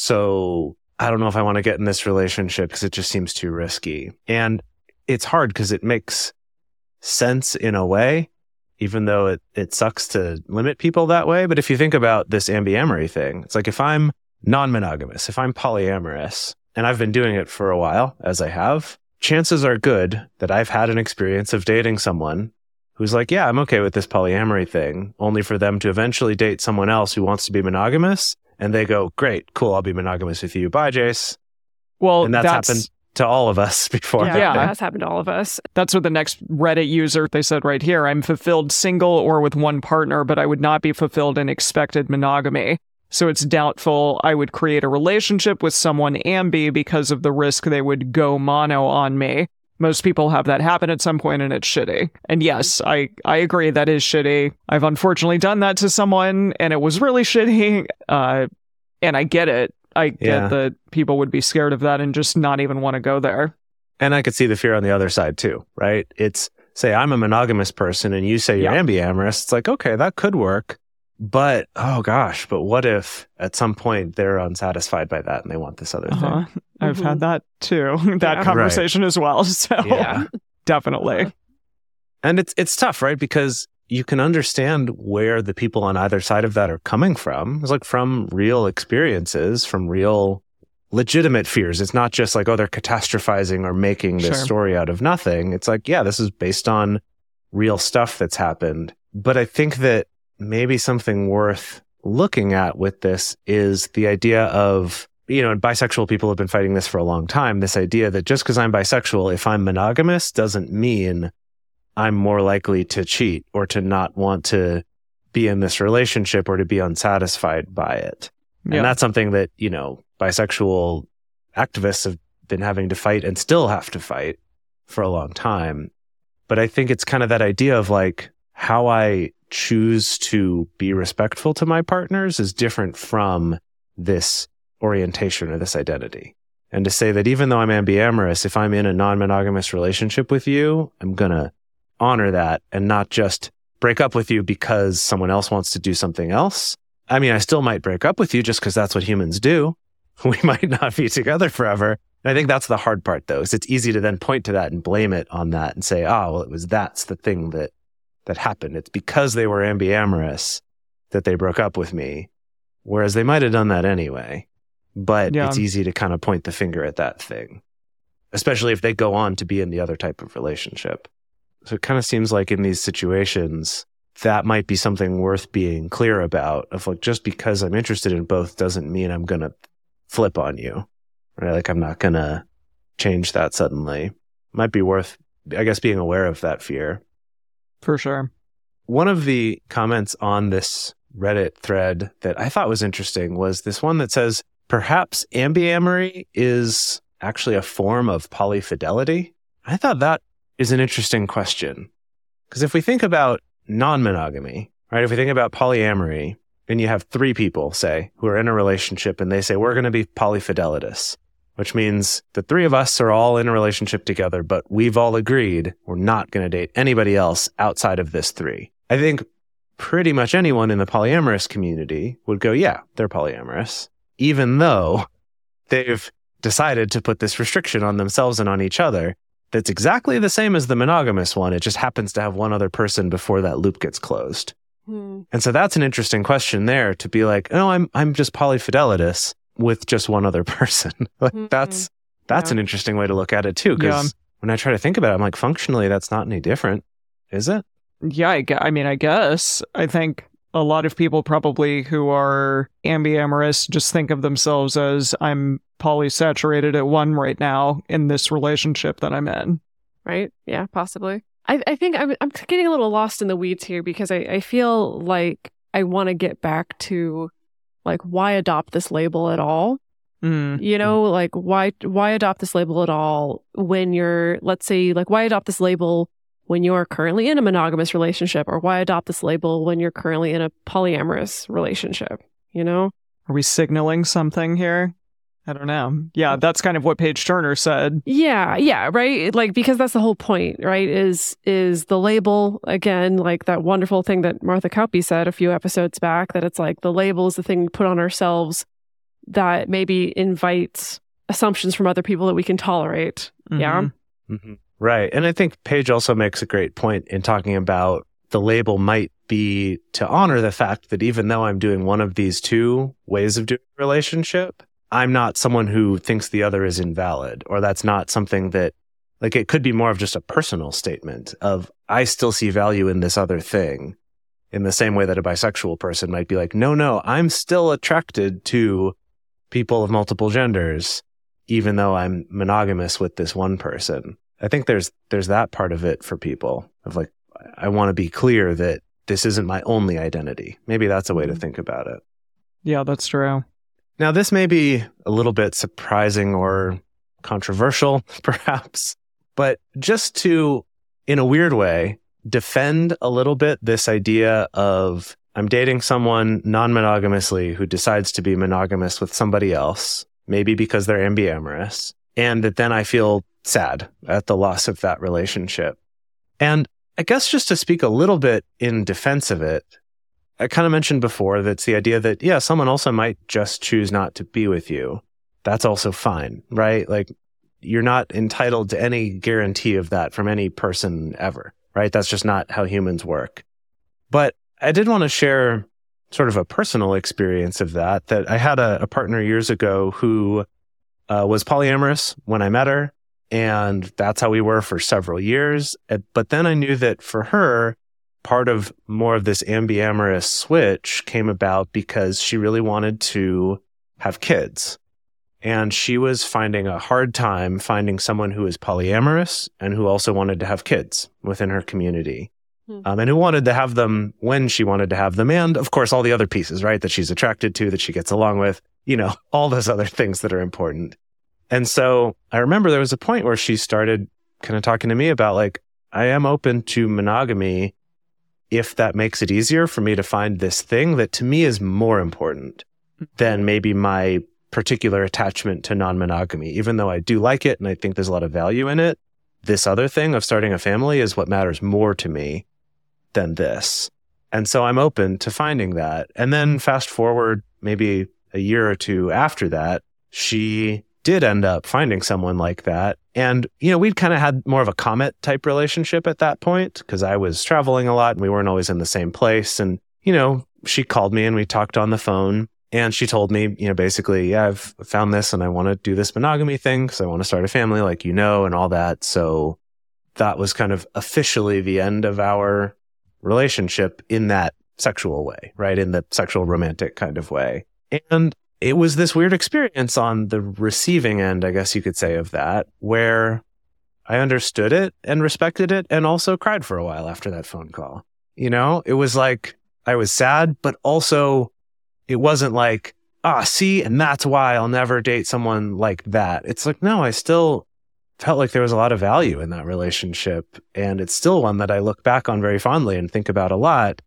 So I don't know if I want to get in this relationship because it just seems too risky. And it's hard because it makes sense in a way, even though it sucks to limit people that way. But if you think about this ambiamory thing, it's like if I'm non-monogamous, if I'm polyamorous, and I've been doing it for a while, as I have, chances are good that I've had an experience of dating someone who's like, yeah, I'm okay with this polyamory thing, only for them to eventually date someone else who wants to be monogamous. And they go, great, cool, I'll be monogamous with you. Bye, Jace. Well, and that's happened to all of us before. Yeah, that has happened to all of us. That's what the next Reddit user, they said right here, I'm fulfilled single or with one partner, but I would not be fulfilled in expected monogamy. So it's doubtful I would create a relationship with someone ambi because of the risk they would go mono on me. Most people have that happen at some point, and it's shitty. And yes, I agree that is shitty. I've unfortunately done that to someone, and it was really shitty. And I get it. I get that people would be scared of that and just not even want to go there. And I could see the fear on the other side too, right? It's, say I'm a monogamous person and you say you're ambiamorous. It's like, okay, that could work. But, oh gosh, but what if at some point they're unsatisfied by that and they want this other thing? I've had that too, that conversation as well. So definitely. And it's tough, right? Because you can understand where the people on either side of that are coming from. It's like from real experiences, from real legitimate fears. It's not just like, oh, they're catastrophizing or making this story out of nothing. It's like, yeah, this is based on real stuff that's happened. But I think that maybe something worth looking at with this is the idea of, and bisexual people have been fighting this for a long time, this idea that just because I'm bisexual, if I'm monogamous, doesn't mean I'm more likely to cheat or to not want to be in this relationship or to be unsatisfied by it. Yeah. And that's something that, bisexual activists have been having to fight and still have to fight for a long time. But I think it's kind of that idea of like how I choose to be respectful to my partners is different from this orientation or this identity. And to say that even though I'm ambiamorous, if I'm in a non-monogamous relationship with you, I'm going to honor that and not just break up with you because someone else wants to do something else. I mean, I still might break up with you just because that's what humans do. We might not be together forever. And I think that's the hard part, though, is it's easy to then point to that and blame it on that and say, well, that's the thing that happened. It's because they were ambiamorous that they broke up with me, whereas they might have done that anyway. But it's easy to kind of point the finger at that thing, especially if they go on to be in the other type of relationship. So it kind of seems like in these situations, that might be something worth being clear about, of like, just because I'm interested in both doesn't mean I'm going to flip on you, right? Like I'm not going to change that suddenly. Might be worth, I guess, being aware of that fear. For sure. One of the comments on this Reddit thread that I thought was interesting was this one that says, perhaps ambiamory is actually a form of polyfidelity. I thought that is an interesting question. Because if we think about non-monogamy, right? If we think about polyamory, and you have three people, say, who are in a relationship and they say, we're going to be polyfidelitous, which means the three of us are all in a relationship together, but we've all agreed we're not going to date anybody else outside of this three. I think pretty much anyone in the polyamorous community would go, yeah, they're polyamorous, even though they've decided to put this restriction on themselves and on each other that's exactly the same as the monogamous one. It just happens to have one other person before that loop gets closed. And so that's an interesting question there, to be like, oh, I'm just polyfidelitous with just one other person. Like that's an interesting way to look at it too. Because when I try to think about it, I'm like, functionally, that's not any different, is it? Yeah, I guess. I think a lot of people probably who are ambiamorous just think of themselves as, I'm polysaturated at one right now in this relationship that I'm in. Right? Yeah, possibly. I think I'm getting a little lost in the weeds here, because I feel like I want to get back to like, why adopt this label at all? Like why adopt this label at all when you're, let's say, like, why adopt this label when you're currently in a monogamous relationship, or why adopt this label when you're currently in a polyamorous relationship? Are we signaling something here? I don't know. Yeah, that's kind of what Paige Turner said. Yeah, right? Like, because that's the whole point, right? Is the label, again, like that wonderful thing that Martha Kauppi said a few episodes back, that it's like the label is the thing we put on ourselves that maybe invites assumptions from other people that we can tolerate. Yeah? Right. And I think Paige also makes a great point in talking about the label might be to honor the fact that even though I'm doing one of these two ways of doing a relationship, I'm not someone who thinks the other is invalid, or that's not something that, like, it could be more of just a personal statement of, I still see value in this other thing, in the same way that a bisexual person might be like, no, I'm still attracted to people of multiple genders, even though I'm monogamous with this one person. I think there's that part of it for people, of like, I want to be clear that this isn't my only identity. Maybe that's a way to think about it. Yeah, that's true. Now, this may be a little bit surprising or controversial, perhaps, but just to, in a weird way, defend a little bit this idea of I'm dating someone non-monogamously who decides to be monogamous with somebody else, maybe because they're ambiamorous, and that then I feel sad at the loss of that relationship. And I guess just to speak a little bit in defense of it, I kind of mentioned before that's the idea that, yeah, someone also might just choose not to be with you. That's also fine, right? Like, you're not entitled to any guarantee of that from any person ever, right? That's just not how humans work. But I did want to share sort of a personal experience of that I had a partner years ago who was polyamorous when I met her, and that's how we were for several years. But then I knew that for her, part of more of this ambiamorous switch came about because she really wanted to have kids. And she was finding a hard time finding someone who was polyamorous and who also wanted to have kids within her community. And who wanted to have them when she wanted to have them. And of course, all the other pieces, right, that she's attracted to, that she gets along with, all those other things that are important. And so I remember there was a point where she started kind of talking to me about, like, I am open to monogamy if that makes it easier for me to find this thing that to me is more important than maybe my particular attachment to non-monogamy. Even though I do like it and I think there's a lot of value in it, this other thing of starting a family is what matters more to me than this. And so I'm open to finding that. And then fast forward maybe a year or two after that, she did end up finding someone like that. And, we'd kind of had more of a comet type relationship at that point because I was traveling a lot and we weren't always in the same place. And, she called me and we talked on the phone and she told me, basically, yeah, I've found this and I want to do this monogamy thing because I want to start a family and all that. So that was kind of officially the end of our relationship in that sexual way, right? In the sexual romantic kind of way. And it was this weird experience on the receiving end, I guess you could say, of that, where I understood it and respected it and also cried for a while after that phone call. It was like I was sad, but also it wasn't like, see, and that's why I'll never date someone like that. It's like, no, I still felt like there was a lot of value in that relationship. And it's still one that I look back on very fondly and think about a lot.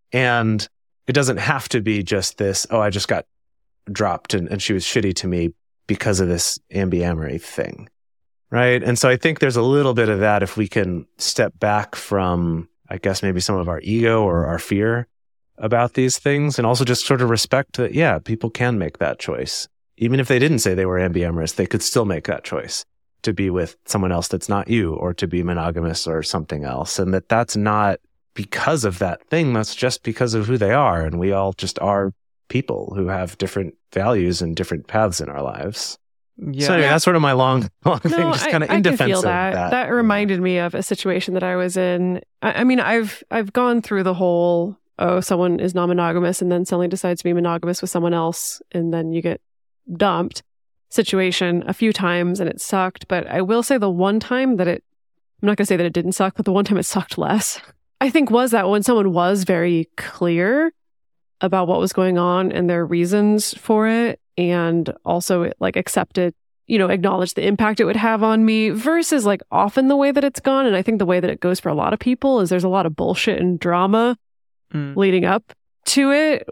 And it doesn't have to be just this, I just got dropped and she was shitty to me because of this ambyamory thing. Right. And so I think there's a little bit of that if we can step back from, I guess, maybe some of our ego or our fear about these things and also just sort of respect that, yeah, people can make that choice. Even if they didn't say they were ambiamorous, they could still make that choice to be with someone else that's not you or to be monogamous or something else. And that's not because of that thing. That's just because of who they are. And we all just are people who have different values and different paths in our lives. Yeah. So anyway, that's sort of my long thing, just kind of in defense of that. That reminded me of a situation that I was in. I mean, I've gone through the whole, someone is non-monogamous and then suddenly decides to be monogamous with someone else and then you get dumped situation a few times and it sucked. But I will say the one time that I'm not going to say that it didn't suck, but the one time it sucked less, I think was that when someone was very clear about what was going on and their reasons for it, and also accepted, acknowledged the impact it would have on me versus often the way that it's gone. And I think the way that it goes for a lot of people is there's a lot of bullshit and drama leading up to it.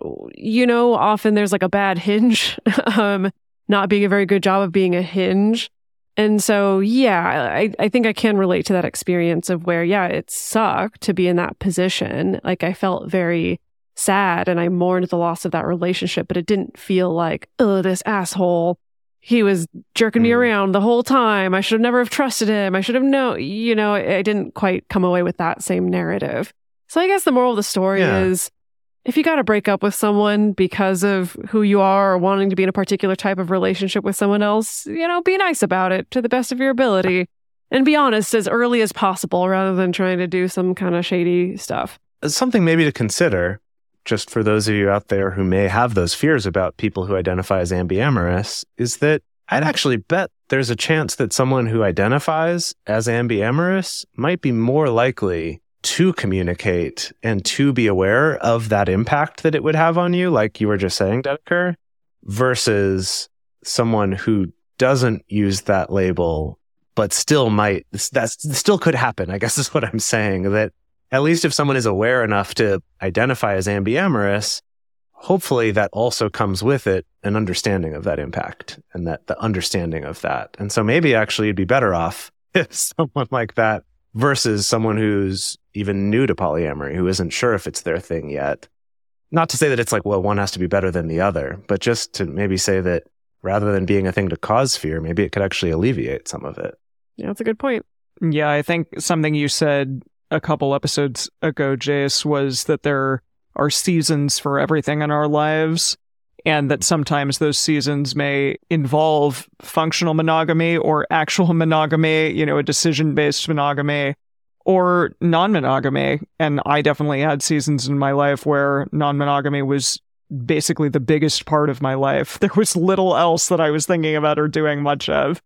Often there's a bad hinge, not being a very good job of being a hinge. And so, yeah, I think I can relate to that experience of where, yeah, it sucked to be in that position. I felt very sad and I mourned the loss of that relationship, but it didn't feel like, this asshole, he was jerking me around the whole time. I should have never have trusted him. I should have known, I didn't quite come away with that same narrative. So I guess the moral of the story is if you got to break up with someone because of who you are or wanting to be in a particular type of relationship with someone else, be nice about it to the best of your ability and be honest as early as possible rather than trying to do some kind of shady stuff. Something maybe to consider, just for those of you out there who may have those fears about people who identify as ambiamorous, is that I'd actually bet there's a chance that someone who identifies as ambiamorous might be more likely to communicate and to be aware of that impact that it would have on you, like you were just saying, Dedeker, versus someone who doesn't use that label, but still might, that still could happen, I guess is what I'm saying. That at least if someone is aware enough to identify as ambiamorous, hopefully that also comes with it an understanding of that impact and that the understanding of that. And so maybe actually you'd be better off if someone like that versus someone who's even new to polyamory, who isn't sure if it's their thing yet. Not to say that it's like, well, one has to be better than the other, but just to maybe say that rather than being a thing to cause fear, maybe it could actually alleviate some of it. Yeah, that's a good point. Yeah, I think something you said a couple episodes ago, Jace, was that there are seasons for everything in our lives, and that sometimes those seasons may involve functional monogamy or actual monogamy, a decision-based monogamy, or non-monogamy. And I definitely had seasons in my life where non-monogamy was basically the biggest part of my life. There was little else that I was thinking about or doing much of.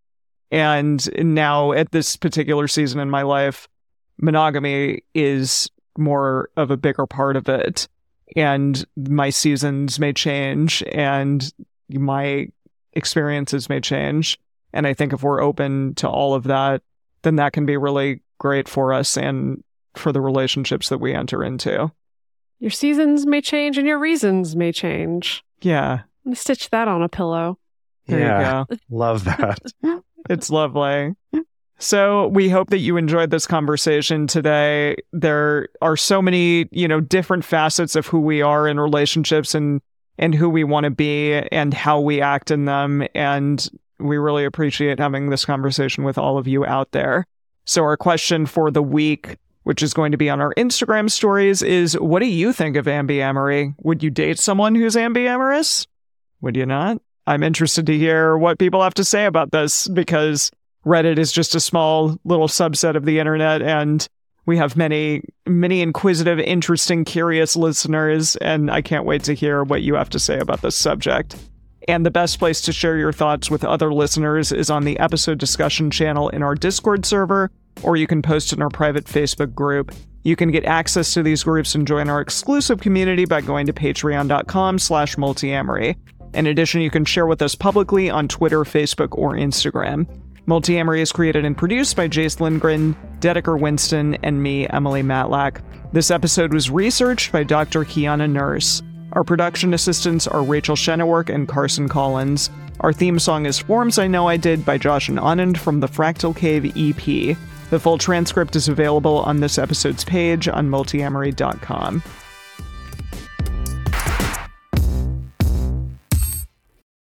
And now at this particular season in my life, monogamy is more of a bigger part of it. And my seasons may change and my experiences may change. And I think if we're open to all of that, then that can be really great for us and for the relationships that we enter into. Your seasons may change and your reasons may change. Yeah. I'm going to stitch that on a pillow. There you go. Love that. It's lovely. So we hope that you enjoyed this conversation today. There are so many, different facets of who we are in relationships and who we want to be and how we act in them. And we really appreciate having this conversation with all of you out there. So our question for the week, which is going to be on our Instagram stories, is what do you think of ambiamory? Would you date someone who's ambiamorous? Would you not? I'm interested to hear what people have to say about this, because Reddit is just a small little subset of the internet, and we have many, many inquisitive, interesting, curious listeners, and I can't wait to hear what you have to say about this subject. And the best place to share your thoughts with other listeners is on the episode discussion channel in our Discord server, or you can post in our private Facebook group. You can get access to these groups and join our exclusive community by going to patreon.com/multiamory. In addition, you can share with us publicly on Twitter, Facebook, or Instagram. Multiamory is created and produced by Jace Lindgren, Dedeker Winston, and me, Emily Matlack. This episode was researched by Dr. Kiana Nurse. Our production assistants are Rachel Shennework and Carson Collins. Our theme song is Forms I Know I Did by Josh and Anand from the Fractal Cave EP. The full transcript is available on this episode's page on multiamory.com.